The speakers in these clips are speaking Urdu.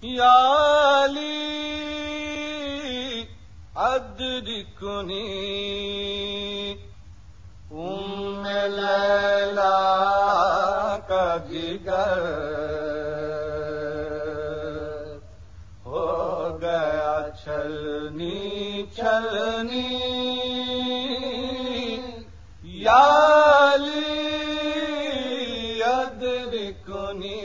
یا علی ادرکنی لیلا کا جگر ہو گیا چھلنی چھلنی یا علی ادرکنی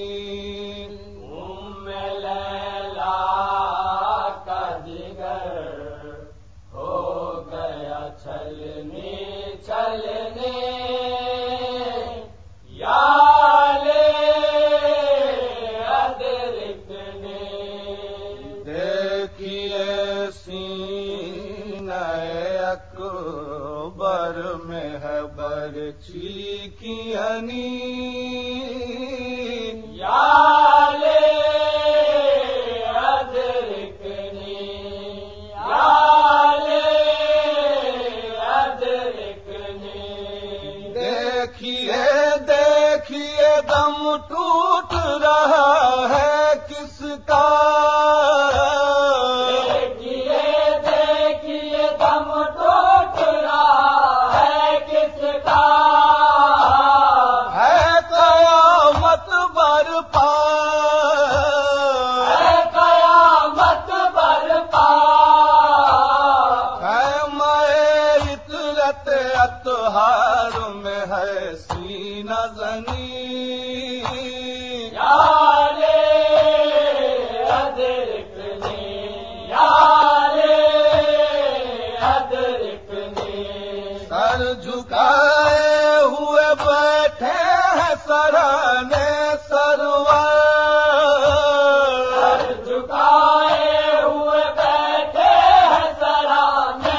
لیلا کا جگر ہو گیا چھلنی چھلنی یا علی ادرکنی دیکھیے سینہ اکبر میں ہے برچھی کی ہنی یا علی ادرکنی یا علی ادرکنی دیکھیے دیکھیے دم ٹوٹ رہا ہے کس کا دیکھیے دیکھیے دم ٹوٹ رہا ہے کس کا ہے قیامت برپا ہے قیامت برپا ہے میں عطرت اطہار میں ہے سینہ زنی یا علی ادرکنی یا علی ادرکنی سر جھکائے ہوئے بیٹھے ہیں سرانے سرور سر جھکائے ہوئے بیٹھے ہیں سرانے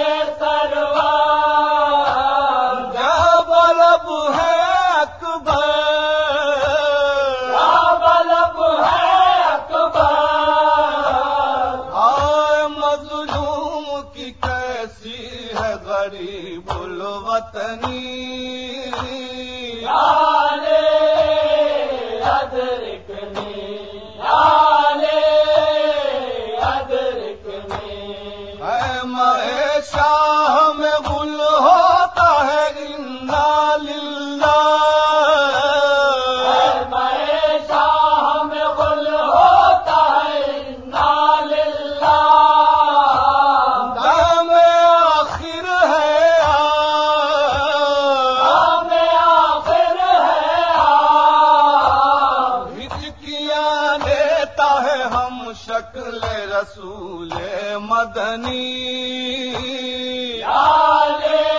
سرور جب لب ہے اکبر جب لب ہے اکبر آئے مظلوم کی کیسی ہے غریب الوطنی یا علی ادرکنی یا علی ادرکنی ہے ماہ شاہ میں گل ہوتا ہے انا للہ ہے ماہ شاہ میں گل ہوتا ہے انا للہ دم آخر ہے دم آخر ہے ہچکیاں لیتا ہے ہم شکل رسول مدنی یا علی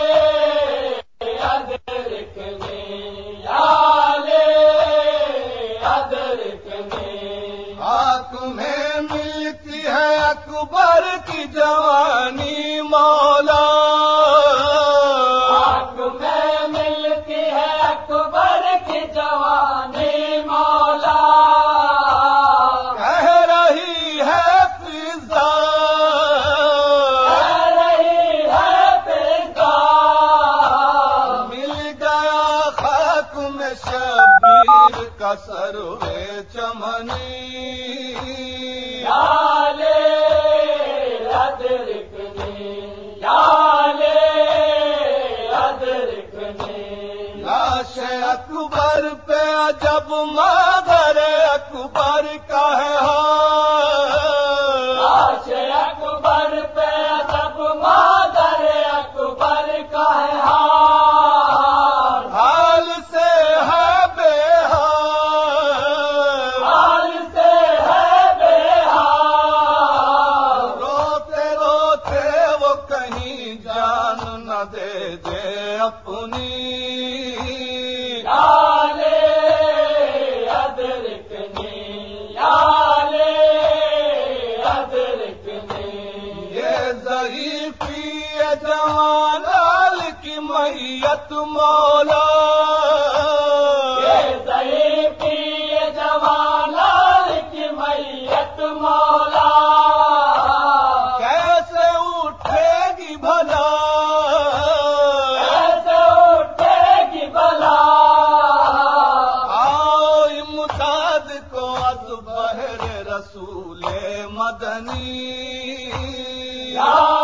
ادرکنی یا علی ادرکنی تمہیں ملتی ہے اکبر کی جوانی مولا تمہیں ملتی ہے اکبر کی جوانی مولا کہہ رہی ہے فضا کہہ رہی ہے فضا مل گیا خاک میں شبیر کا سروے چمنی یا علی ادرکنی یا علی ادرکنی لاش اکبر پہ عجب مادر اکبر کا ہے لاش اکبر پہ عجب مادر اکبر کا ہے حال سے ہے بے حال حال سے ہے بے حال روتے روتے وہ کہیں جان نہ دے دے اپنی یا علی رسول مدنی یا